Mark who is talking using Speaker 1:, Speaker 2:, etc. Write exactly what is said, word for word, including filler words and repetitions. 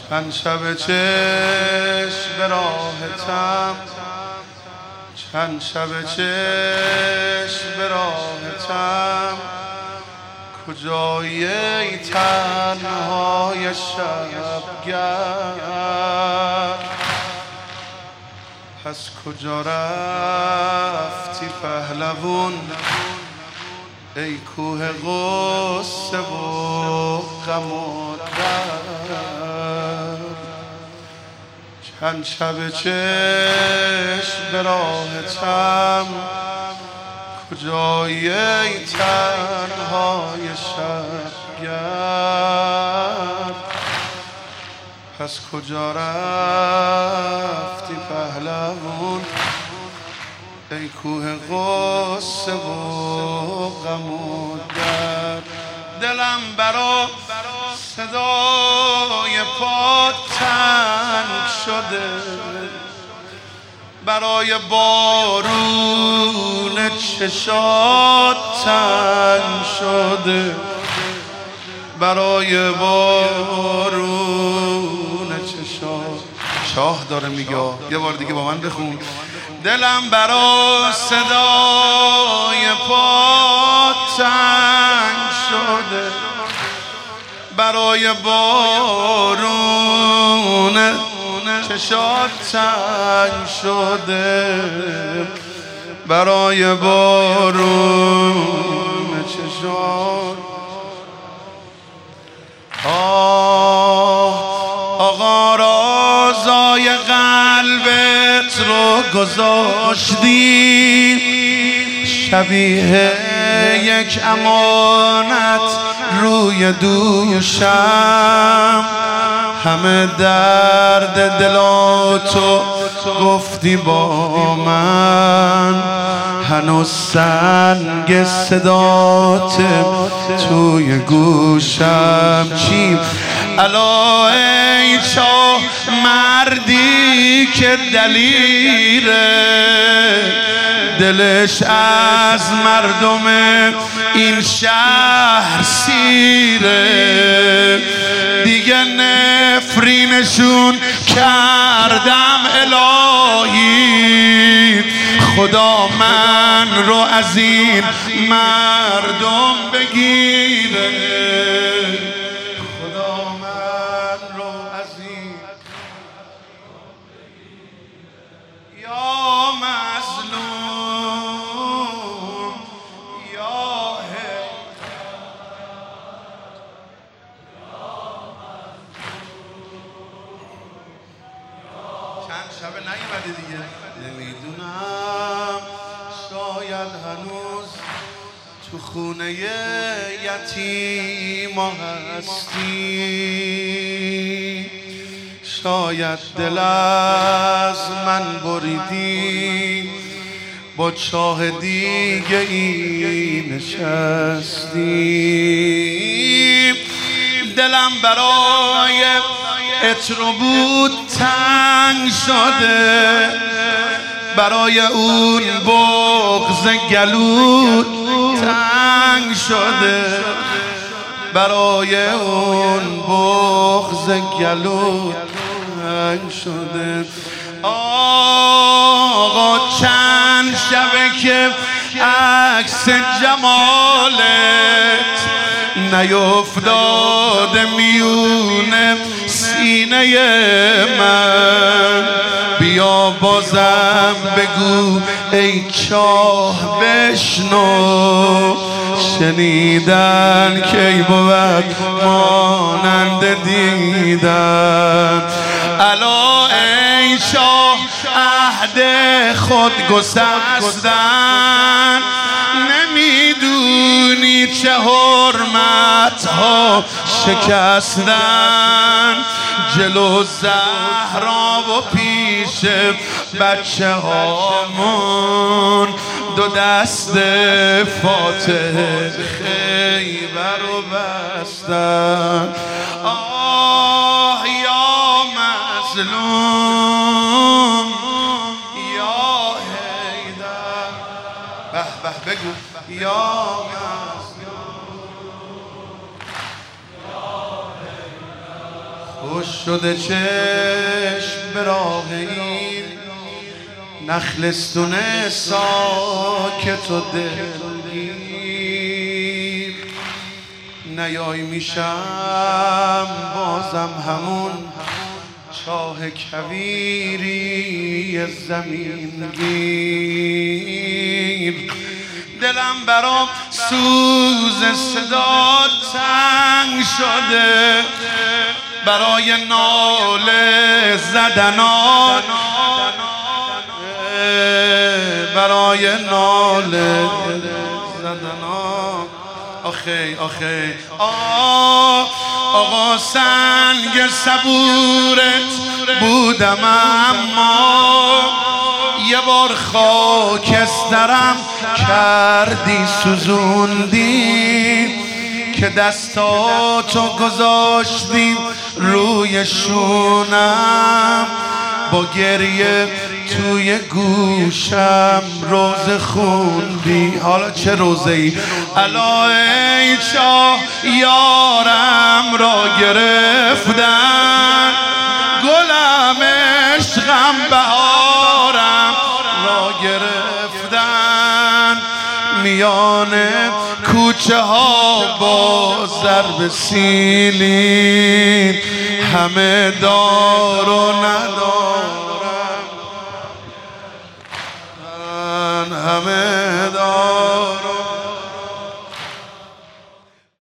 Speaker 1: چند شب چشم به راهتم، چند شب چشم به راهتم، کجایی ای تنهای شبگر؟ پس کجا رفتی پهلوون ای کوه غصه و غم و درد؟ چند شب چشم به راهتم، کجایی ای تنهای شبگر؟ پس کجا رفتی پهلوون ای کوه غصه و غم و درد؟ دلم برا صدای پات تنگ شده، برای بارون چشات تنگ شده، برای بارون چشات. شاه داره میگه، یه بار دیگه با من بخون. دلم برا صدای پات تنگ شده، برای بارون چشات تنگ شده، برای بارون چشات. آه آقا رازای قلبت رو گذاشتی، شبیه یک امانت روی دوشم، همه درد دلاتو گفتی با من، هنوز سنگ صدات توی گوشم. چی؟ الا ای چاه مردی که دلیره، دلش از مردم این شهر سیره، دیگه نفرینشون کردم الهی، خدا من رو از این مردم بگیره، خدا من رو از این. یا مظلوم یا چند شبه نیومده دیگه. نمیدونم شاید هنوز تو خونه یتیما هستی، شاید دل از من بریدی، با چاه دیگه ای نشستی. دلم برای اترو بود تنگ شده، برای اون بغض گلود تنگ شده، برای اون بغض گلود تنگ شده. آقا چند شبه که عکس جمالت نیفتاده میونه سینه من، بیا بازم بگو ای چاه بشنو، شنیدن کی بود مانند دیدن. الا ای چاه عهد خود گسستن، نمیدونی چه حرمت ها شکستن، جلو زهرا و پیش بچه هامون دو دست فاتح خیبر رو بستن. آه یا مظلوم یا حیدر، به به بگو یا مظلوم خوش شده چشم به راه این نخلستون ساکت و دلگیر. نیای میشم بازم همون چاه کویری زمین گیر. دلم برام سوز صدا تنگ شده برای ناله زدنان، برای ناله زدنان. آخی آخی آه آقا سنگ صبورت بودم اما یه بار خاکسترم کردی سوزوندی که دستاتو گذاشتی روی شونم با گریه توی گوشم روزه خوندی. حالا چه روزه ای؟ الا ای چاه یارم را گرفتن، گلم عشقم بهارم را گرفتن. میان کوچه ها با ضرب سیلی همه دار و ندار